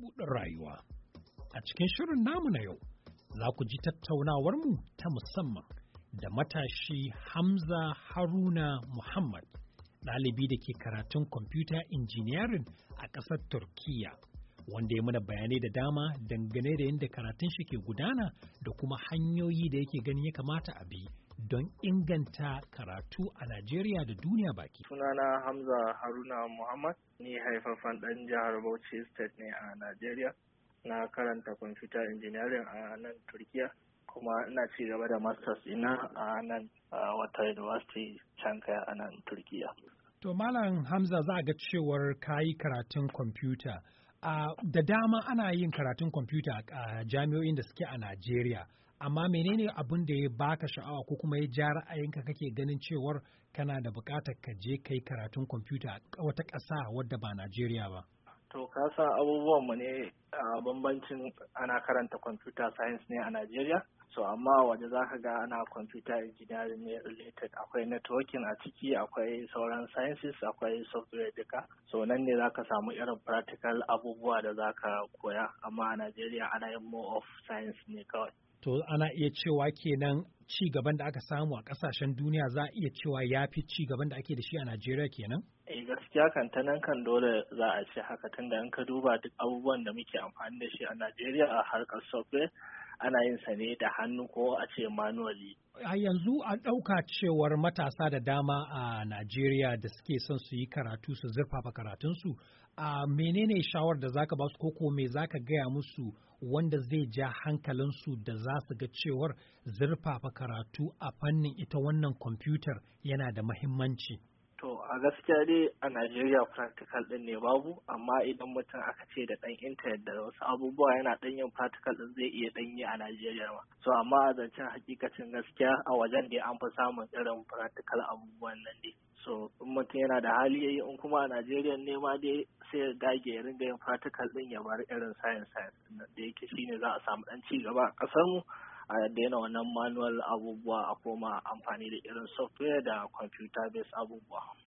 mabuɗin rayuwa. A cikin shirin namu na yau, za ku ji tattaunawarmu ta musamman da matashi Hamza Haruna Muhammad, ɗalibi da ke karatun Computer Engineering a ƙasar Turkiyya, wanda ya mana bayanai da dama dangane da yadda karatun shi ke gudana da kuma hanyoyi da yake ganin ya kamata a bi don inganta karatu a Najeriya da duniya baki. Sunana Hamza Haruna Muhammad, ni haifafan ɗan jihar Bauchi State ne a Najeriya. Na karanta Computer Engineering a nan Turkiyya, kuma ina ci gaba da Masters ina a nan wata University Chankaya a nan Turkiyya. To Malam Hamza, za a ga cewar ka yi karatun kwamfuta. Da dama ana yin karatun kwamfuta a jami'o'in da suke a Najeriya. Amma menene abin da ya baka sha'awa ko kuma ya ja ra'ayinka kake ganin cewar kana da buƙatar ka je kai karatun kwamfuta a wata ƙasa wadda ba Najeriya ba? To ka san abubuwan mu ne a bambancin ana karanta computer science ne a Najeriya. So amma waje za ka ga ana computer engineering ne related, akwai networking a ciki, akwai sauran sciences, akwai software duka. So nan ne za ka samu irin practical abubuwa da za ka koya, amma a Najeriya ana yin more of science ne kawai. To ana iya cewa kenan ci gaban da aka samu a ƙasashen duniya za a iya cewa ya fi ci gaban da ake da shi a Najeriya kenan? Gaskiya kan ta nan kan dole za a ce haka, tunda in ka duba duk abubuwan da muke amfani da shi a Najeriya a harkar software ana yin sa ne da hannu ko a ce manually. A yanzu an ɗauka cewar matasa da dama a Najeriya da suke son su yi karatu su zurfafa karatunsu, menene shawar da zaka ba su koko me zaka gaya musu wanda zai ja hankalinsu da za su ga cewar zurfafa karatu a fannin ita wannan kwamfutar yana da mahimmanci? To a gaskiya dai a Najeriya practical ɗin ne babu, amma idan mutum aka ce da ɗan intanet da wasu abubuwa yana ɗan yin practical ɗin zai iya ɗan yi a Najeriya ma. So amma a zancen hakikacin gaskiya a wajen dai an fi samun irin practical abubuwan nan dai. So in mutum yana da hali yayi, in kuma a Najeriya ne ma dai sai ya dage ya ringa yin practical ɗin ya bar irin science da yake shine za a samu ɗan ci gaba a ƙasar mu. A daina wannan manual abubuwa a koma amfani da irin software da computer based abubuwa.